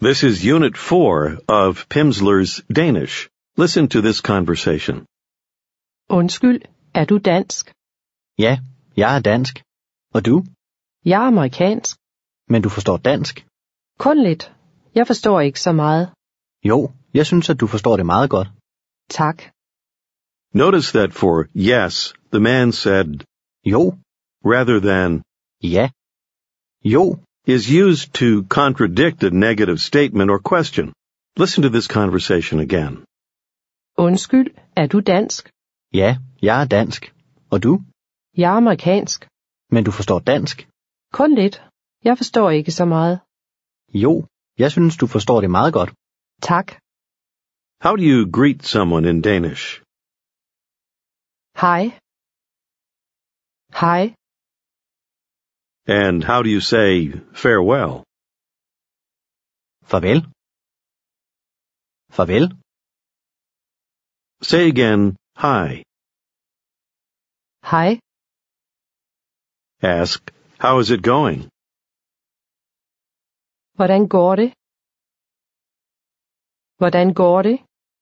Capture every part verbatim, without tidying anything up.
This is Unit four of Pimsleur's Danish. Listen to this conversation. Undskyld, er du dansk? Ja, jeg er dansk. Og du? Jeg er amerikansk. Men du forstår dansk? Kun lidt. Jeg forstår ikke så meget. Jo, jeg synes, at du forstår det meget godt. Tak. Notice that for yes, the man said Jo, rather than ja. Jo, is used to contradict a negative statement or question. Listen to this conversation again. Undskyld, er du dansk? ja, jeg er dansk. Og du? Jeg er amerikansk. Men du forstår dansk? Kun lidt. Jeg forstår ikke så meget. Jo, jeg synes, du forstår det meget godt. Tak. How do you greet someone in Danish? Hej. Hej. And how do you say farewell? Farvel. Farvel. Say again, hi. Hej. Ask, how is it going? Hvordan går det? Hvordan går det?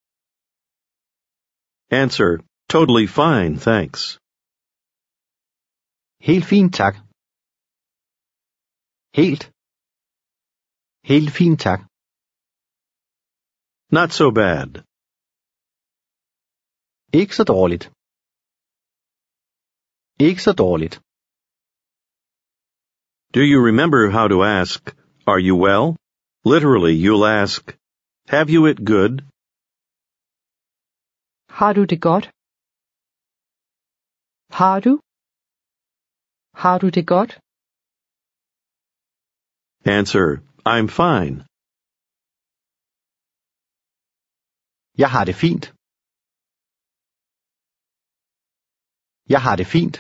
Answer, totally fine, thanks. Helt fint, tak. Helt. Helt fint, tak. Not so bad. Ikke så dårligt. Ikke så dårligt. Do you remember how to ask, are you well? Literally, you'll ask, have you it good? Har du det godt? Har du? Har du det godt? Answer, I'm fine. Jeg har det fint. Jeg har det fint.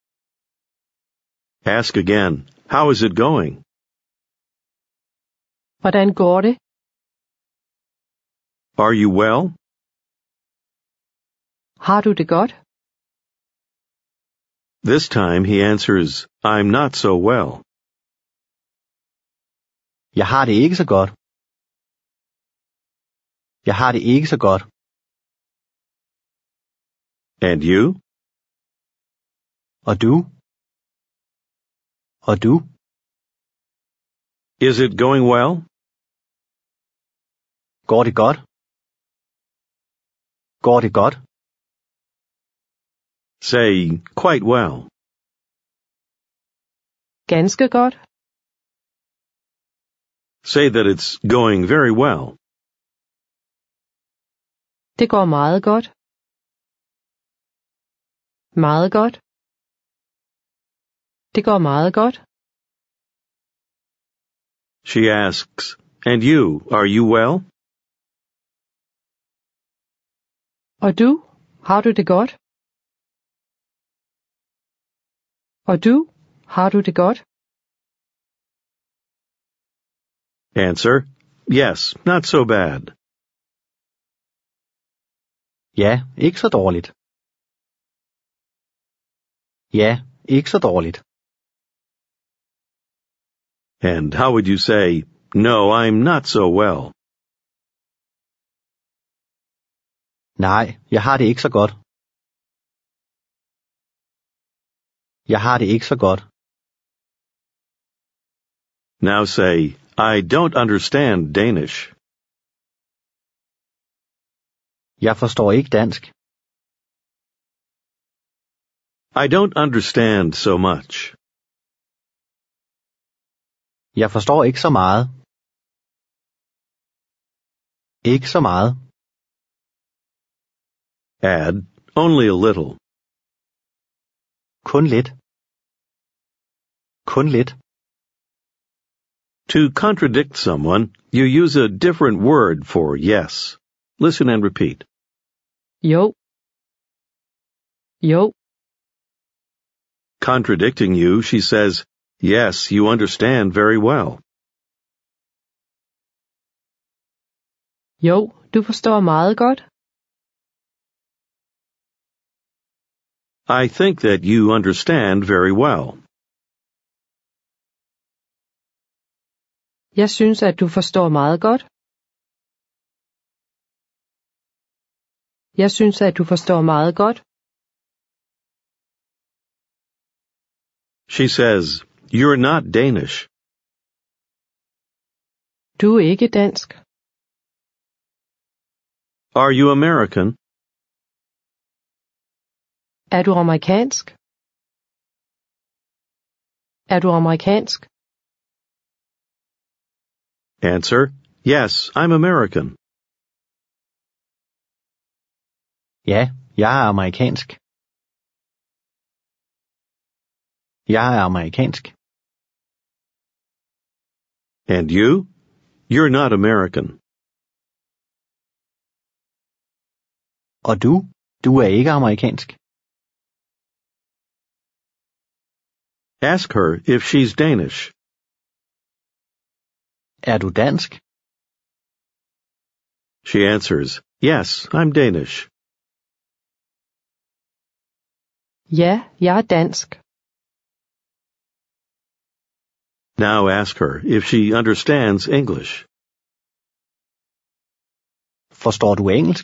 Ask again, how is it going? Hvordan går det? Are you well? Har du det godt? This time he answers, I'm not so well. Jeg har det ikke så godt. Jeg har det ikke så godt. And you? Og du? Og du? Is it going well? Går det godt? Går det godt? Say, quite well. Ganske godt. Say that it's going very well. Det går meget godt. Meget godt. Det går meget godt. She asks, and you, are you well? Og du? Har du det godt? Og du? Har du det godt? Answer, yes, not so bad. Ja, ikke så dårligt. Ja, ikke så dårligt. And how would you say, no, I'm not so well? Nej, jeg har det ikke så godt. Jeg har det ikke så godt. Now say, I don't understand Danish. Jeg forstår ikke dansk. I don't understand so much. Jeg forstår ikke så meget. Ikke så meget. Add, only a little. Kun lidt. Kun lidt. To contradict someone, you use a different word for yes. Listen and repeat. Jo. Jo. Contradicting you, she says, yes, you understand very well. Jo, du forstår meget godt. I think that you understand very well. Jeg synes, at du forstår meget godt. Jeg synes, at du forstår meget godt. She says, "You're not Danish." Du er ikke dansk. Are you American? Er du amerikansk? Er du amerikansk? Answer, "Yes, I'm American." Ja, jeg er amerikansk. Jeg er amerikansk. And you? You're not American. Og du? Du er ikke amerikansk. Ask her if she's Danish. Er du dansk? She answers, "Yes, I'm Danish." Ja, jeg er dansk. Now ask her if she understands English. Forstår du engelsk?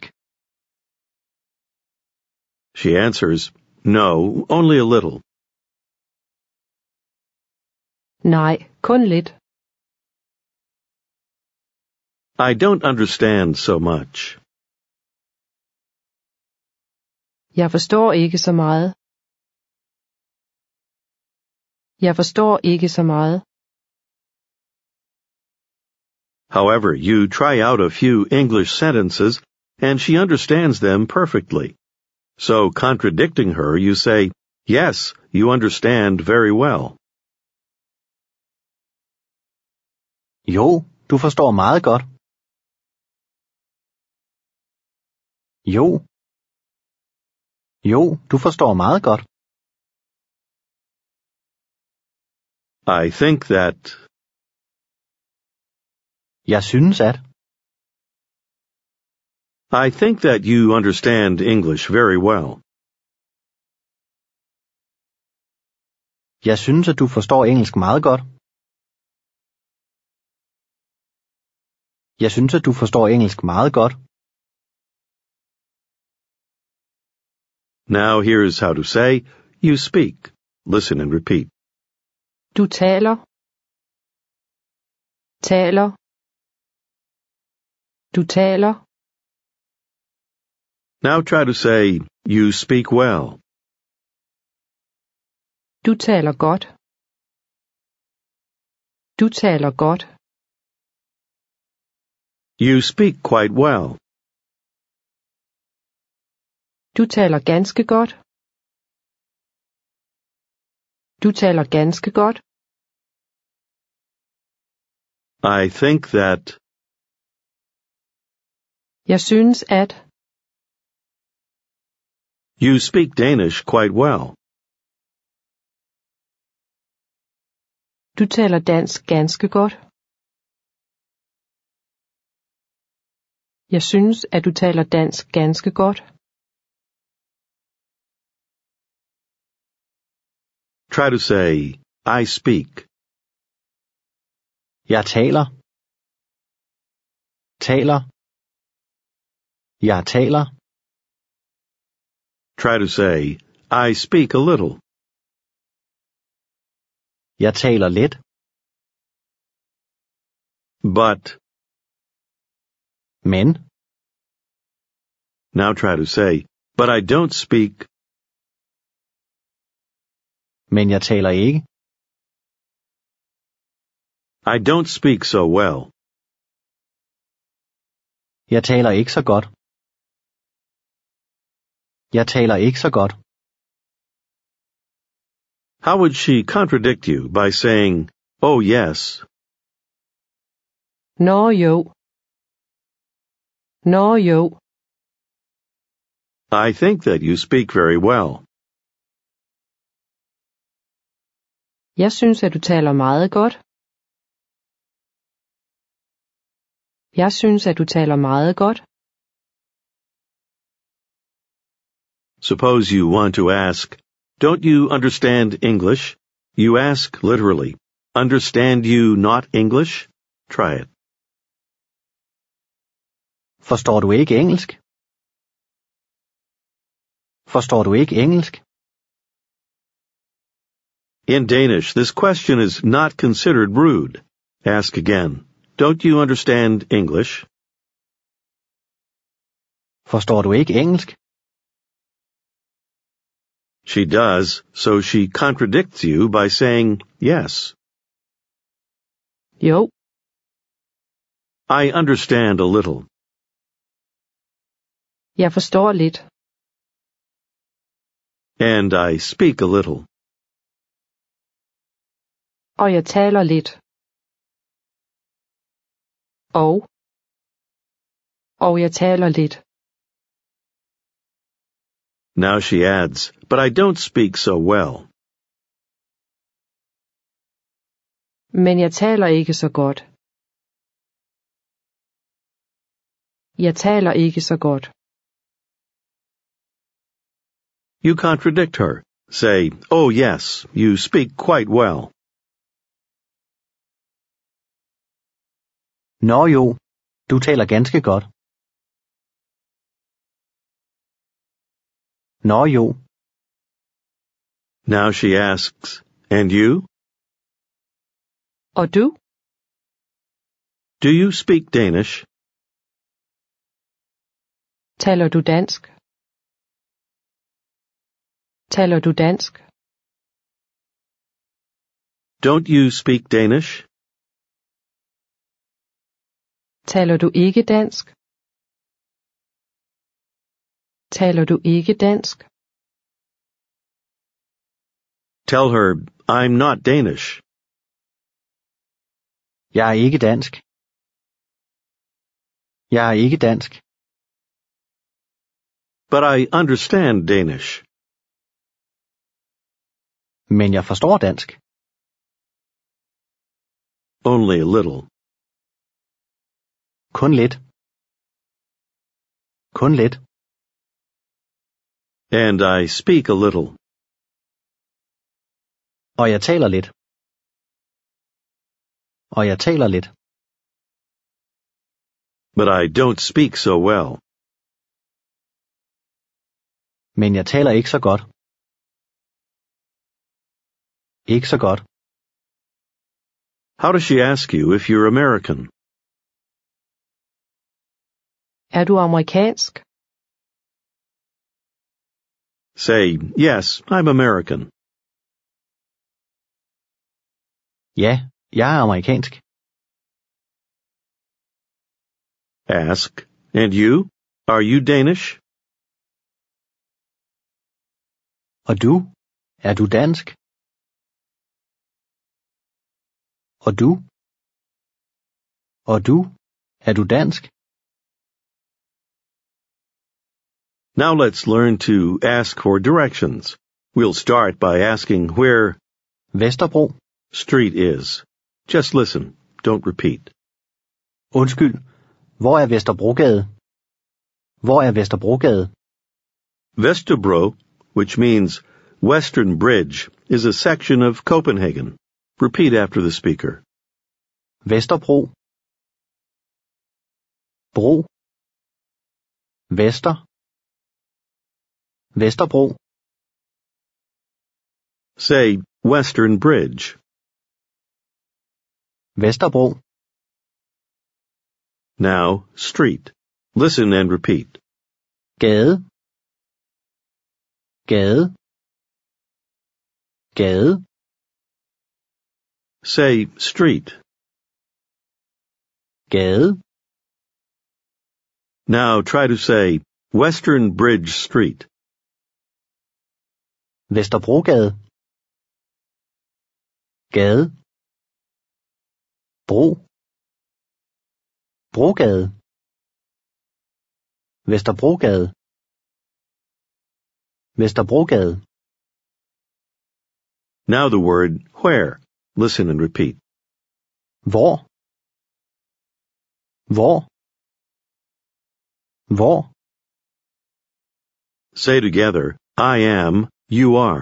She answers, "No, only a little." Nej, kun lidt. I don't understand so much. Jeg forstår ikke så meget. Jeg forstår ikke så meget. However, you try out a few English sentences and she understands them perfectly. So, contradicting her, you say, "Yes, you understand very well." Jo, du forstår meget godt. Jo. Jo, du forstår meget godt. I think that. Jeg synes at. I think that you understand English very well. Jeg synes, at du forstår engelsk meget godt. Jeg synes, at du forstår engelsk meget godt. Now here's how to say, "You speak." Listen and repeat. Du taler. Taler. Du taler. Now try to say, "You speak well." Du taler godt. Du taler godt. You speak quite well. Du taler ganske godt. Du taler ganske godt. I think that. Jeg synes at. You speak Danish quite well. Du taler dansk ganske godt. Jeg synes, at du taler dansk ganske godt. Try to say, "I speak." Jeg taler. Taler. Jeg taler. Try to say, "I speak a little." Jeg taler lidt. But. Men. Now try to say, "But I don't speak." Men jeg taler ikke. I don't speak so well. Jeg taler ikke så godt. Jeg taler ikke så godt. How would she contradict you by saying, "Oh yes"? Nå jo. Nå jo. I think that you speak very well. Jeg synes, at du taler meget godt. Jeg synes, at du taler meget godt. Suppose you want to ask, "Don't you understand English?" You ask literally, "Understand you not English?" Try it. Forstår du ikke engelsk? Forstår du ikke engelsk? In Danish, this question is not considered rude. Ask again. Don't you understand English? Forstår du ikke engelsk? She does, so she contradicts you by saying yes. Jo, I understand a little. jeg forstår lidt. And I speak a little. Og jeg taler lidt. Og. Og jeg taler lidt. Now she adds, but I don't speak so well. Men jeg taler ikke så godt. Jeg taler ikke så godt. You contradict her. Say, oh yes, you speak quite well. Nå jo, du taler ganske godt. Nå jo, Now she asks, and you? Og du? Do you speak Danish? Taler du dansk? Taler du dansk? Don't you speak Danish? Taler du ikke dansk? Taler du ikke dansk? Tell her, I'm not Danish. jeg er ikke dansk. Jeg er ikke dansk. But I understand Danish. Men jeg forstår dansk. Only a little. Kun lidt. Kun lidt. And I speak a little. Og jeg taler lidt. Og jeg taler lidt. But I don't speak so well. Men jeg taler ikke så godt. Ikke så godt. How does she ask you if you're American? Er du amerikansk? Say, yes, I'm American. Ja, jeg er amerikansk. Ask, and you? Are you Danish? Og du? Er du dansk? Og du? Og du? Er du dansk? Now let's learn to ask for directions. We'll start by asking where Vesterbro. street is. Just listen, don't repeat. Undskyld. Hvor er Vesterbrogade? Hvor er Vesterbrogade? Vesterbro, which means Western Bridge, is a section of Copenhagen. Repeat after the speaker. Vesterbro. Bro. Vester. Vesterbro. Say Western Bridge. Vesterbro. Now, street. Listen and repeat. Gade. Gade. Gade. Say street. Gade. Now try to say Western Bridge Street. Vesterbrogade. Gade. Bro. Brogade. Vesterbrogade. Vesterbrogade. Now the word where. Listen and repeat. Hvor? Hvor? Hvor? Say together, I am, you are.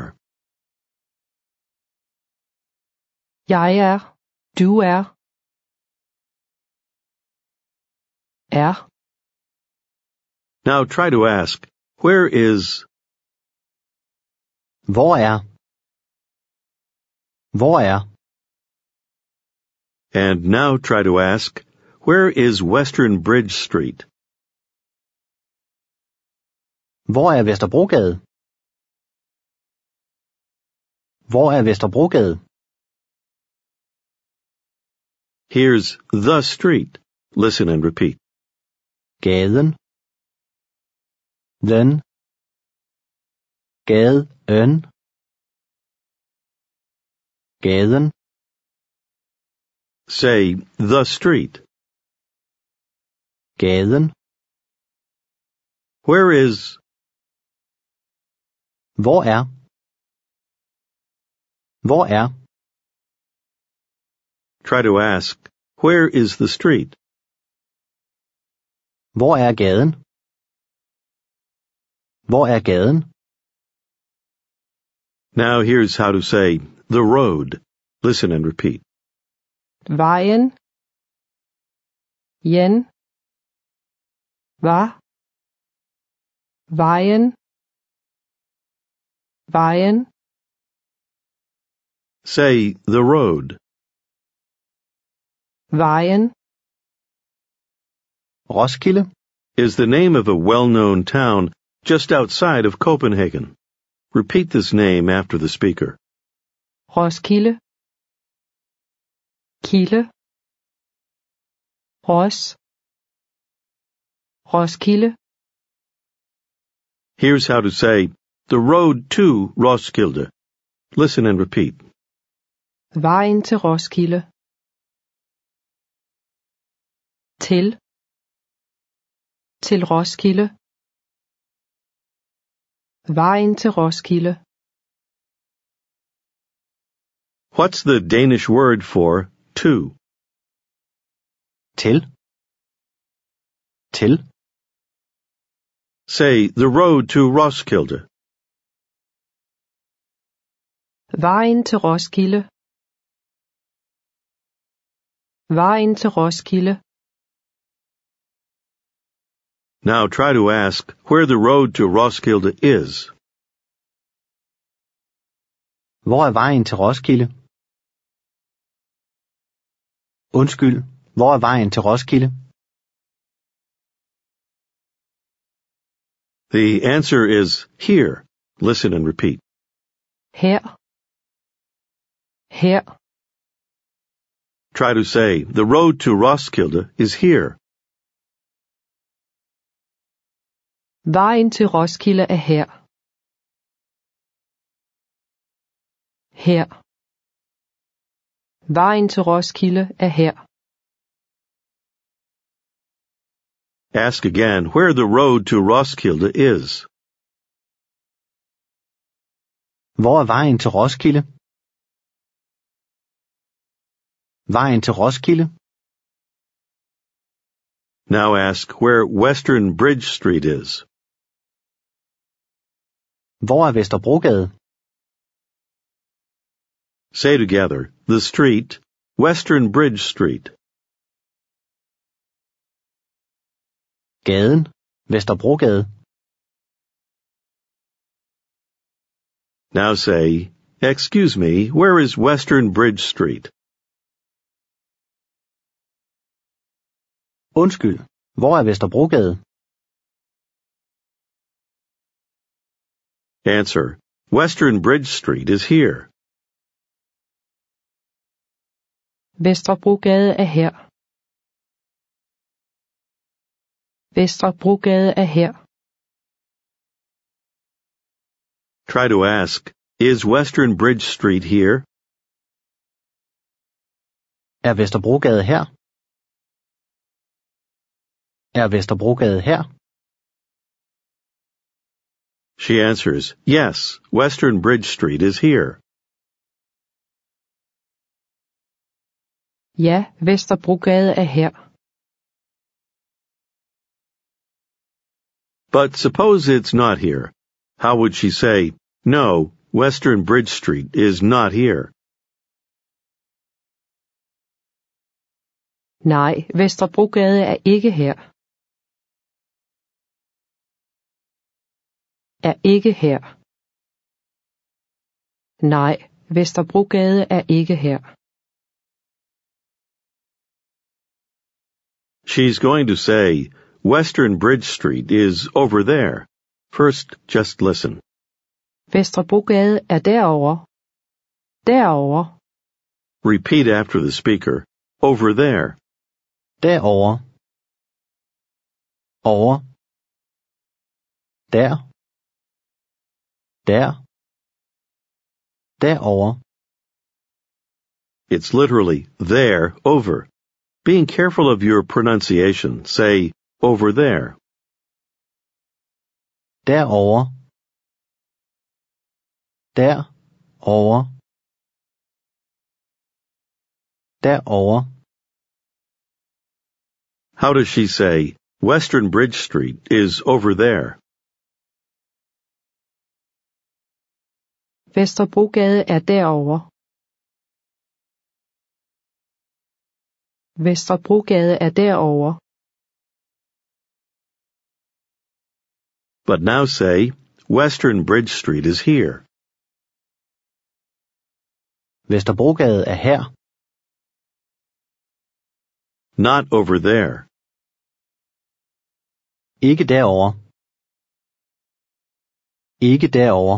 Jeg er. Du er. er. Now try to ask, where is, Hvor er? Hvor er? and now try to ask, where is Western Bridge Street? Hvor er Vesterbrogade? Hvor er Vesterbrogade? Here's the street. Listen and repeat. Gaden. Den. Gaden. Gaden. Say, the street. Gaden. Where is, Hvor er? Hvor er? try to ask, where is the street? Hvor er gaden? Hvor er gaden? Now here's how to say, the road. Listen and repeat. Vejen. Jen. Var. Vejen. Vejen. Say, the road. Vejen. Roskilde. Is the name of a well-known town just outside of Copenhagen. Repeat this name after the speaker. Roskilde. Kilde. Ros. Roskilde. Here's how to say, the road to Roskilde. Listen and repeat. Vejen til Roskilde. Til. Til Roskilde. Vejen til Roskilde. What's the Danish word for to? Til. Til. Say, the road to Roskilde. Vejen til Roskilde. Vejen til Roskilde. Now try to ask where the road to Roskilde is. Hvor er vejen til Roskilde? Undskyld, hvor er vejen til Roskilde? The answer is here. Listen and repeat. Her. Her. Try to say, the road to Roskilde is here. Vejen til Roskilde er her. Her. Vejen til Roskilde er her. Ask again where the road to Roskilde is. Hvor er vejen til Roskilde? Vejen til Roskilde? Now ask where Western Bridge Street is. Hvor er Vesterbrogade? Say together, the street, Western Bridge Street. Gaden. Vesterbrogade. Now say, excuse me, where is Western Bridge Street? Undskyld, hvor er Vesterbrogade? Answer, Western Bridge Street is here. Vesterbrogade er her. Vesterbrogade er her. Try to ask, is Western Bridge Street here? Er Vesterbrogade her? Er Vesterbrogade her? She answers, yes, Western Bridge Street is here. Ja, Vesterbrogade er her. But suppose it's not here. How would she say, no, Western Bridge Street is not here? Nej, Vesterbrogade er ikke her. er ikke her. Nej, Vesterbrogade er ikke her. She's going to say, Western Bridge Street is over there. First, just listen. Vesterbrogade er derovre. Derovre. Repeat after the speaker, over there. Derovre. Over. Der. Der. Derovre. It's literally there, over. Being careful of your pronunciation, say, over there. Derovre. Der. Over. Derovre. How does she say, Western Bridge Street is over there? Vesterbrogade er derovre. Vesterbrogade er derovre. But now say, Western Bridge Street is here. Vesterbrogade er her. Not over there. Ikke derovre. Ikke derovre.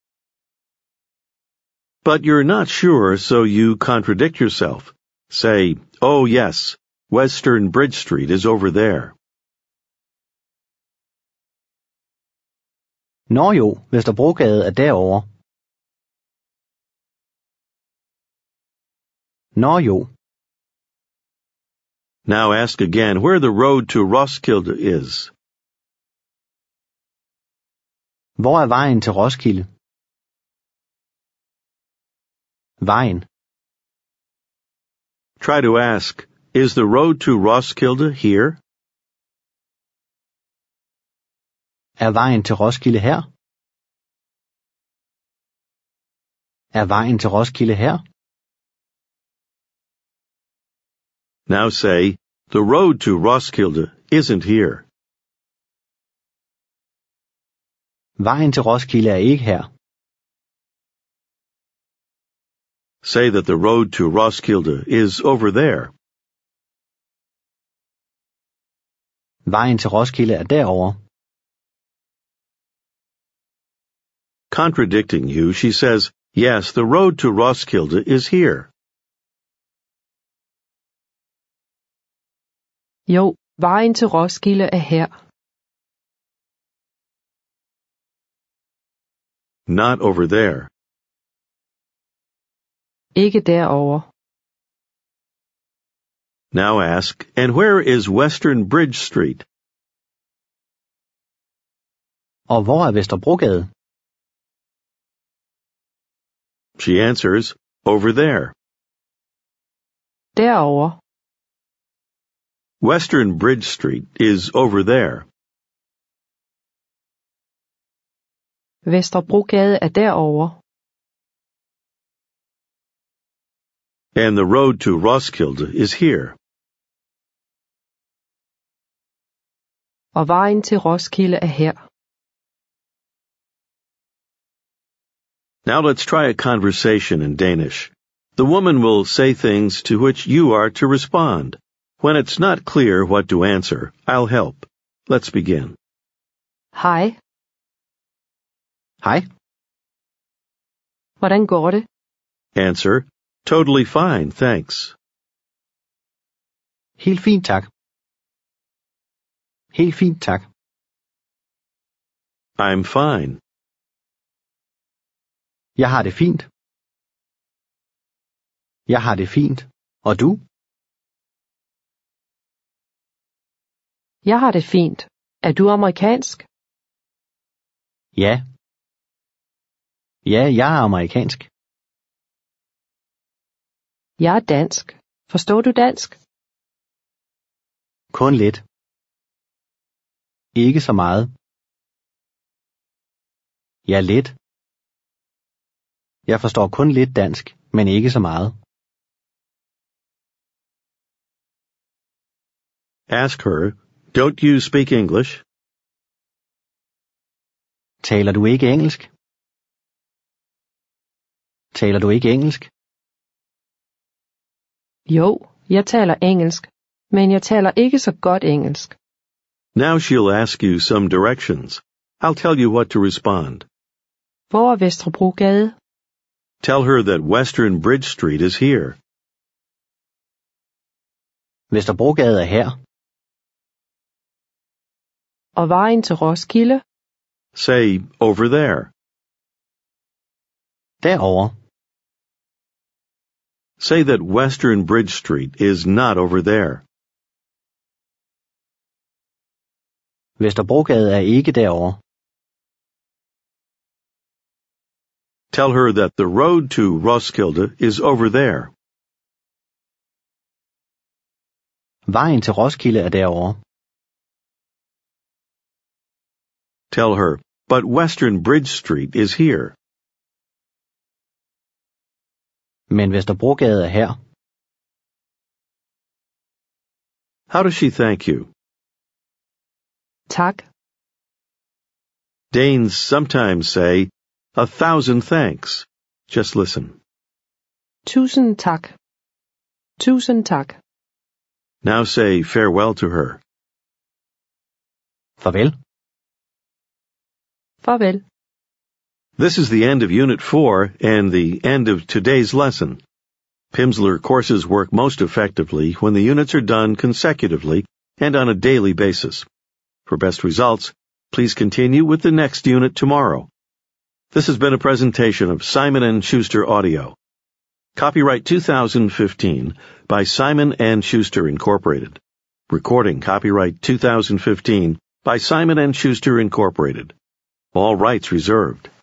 But you're not sure, so you contradict yourself. Say, oh yes, Western Bridge Street is over there. Nå jo, Vesterbrogade er derovre. Nå jo. Now ask again where the road to Roskilde is. Hvor er vejen til Roskilde? Vejen. Try to ask, is the road to Roskilde here? Er vejen til Roskilde her? Er vejen til Roskilde her? Now say, the road to Roskilde isn't here. Vejen til Roskilde er ikke her. Say that the road to Roskilde is over there. Vejen til Roskilde er derovre. Contradicting you, she says, yes, the road to Roskilde is here. Jo, vejen til Roskilde er her. Not over there. Ikke derovre. Now ask, and where is Western Bridge Street? Og hvor er Vesterbrogade? She answers, over there. Derovre. Western Bridge Street is over there. Vesterbrogade er derovre. And the road to Roskilde is here. Og vejen til Roskilde er her. Now let's try a conversation in Danish. The woman will say things to which you are to respond. When it's not clear what to answer, I'll help. Let's begin. Hej. Hej. Hvordan går det? Answer, totally fine, thanks. Helt fint, tak. Helt fint, tak. I'm fine. Jeg har det fint. Jeg har det fint. Og du? Jeg har det fint. Er du amerikansk? Ja. Ja, jeg er amerikansk. Jeg er dansk. Forstår du dansk? Kun lidt. Ikke så meget. Ja, lidt. Jeg forstår kun lidt dansk, men ikke så meget. Ask her, don't you speak English? Taler du ikke engelsk? Taler du ikke engelsk? Jo, jeg taler engelsk, men jeg taler ikke så godt engelsk. Now she'll ask you some directions. I'll tell you what to respond. Hvor er Vesterbrogade? Tell her that Western Bridge Street is here. Vesterbrogade er her. Og vejen til Roskilde? Say, over there. Derovre. Say that Western Bridge Street is not over there. Vesterbrogade er ikke derovre. Tell her that the road to Roskilde is over there. Vejen til Roskilde er derovre. Tell her, but Western Bridge Street is here. Men Vesterbrogade er her. How does she thank you? Tak. Danes sometimes say, a thousand thanks. Just listen. Tusind tak. Tusind tak. Now say farewell to her. Farvel. Farvel. This is the end of Unit four and the end of today's lesson. Pimsleur courses work most effectively when the units are done consecutively and on a daily basis. For best results, please continue with the next unit tomorrow. This has been a presentation of Simon and Schuster Audio. Copyright two thousand fifteen by Simon and Schuster Incorporated. Recording copyright two thousand fifteen by Simon and Schuster Incorporated. All rights reserved.